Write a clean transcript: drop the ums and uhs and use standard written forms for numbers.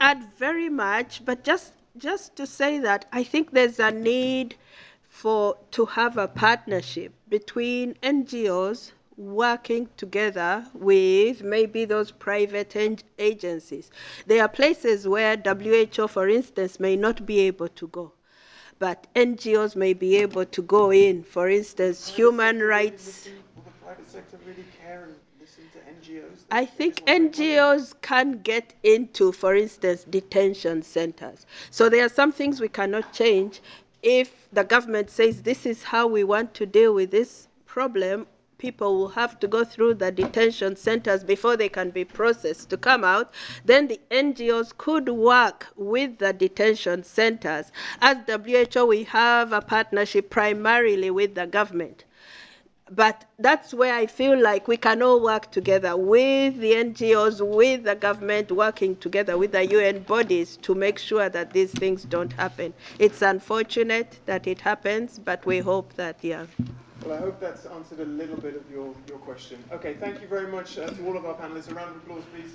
add very much, but just to say that I think there's a need to have a partnership between NGOs working together with maybe those private agencies. There are places where WHO, for instance, may not be able to go, but NGOs may be able to go in. For instance, human rights. Will the private sector really care and listen to NGOs? I think NGOs can get into, for instance, detention centers. So there are some things we cannot change. If the government says this is how we want to deal with this problem, people will have to go through the detention centers before they can be processed to come out. Then the NGOs could work with the detention centers. As WHO, we have a partnership primarily with the government. But that's where I feel like we can all work together with the NGOs, with the government, working together with the UN bodies to make sure that these things don't happen. It's unfortunate that it happens, but we hope that, yeah. Well, I hope that's answered a little bit of your question. Okay, thank you very much to all of our panelists. A round of applause, please.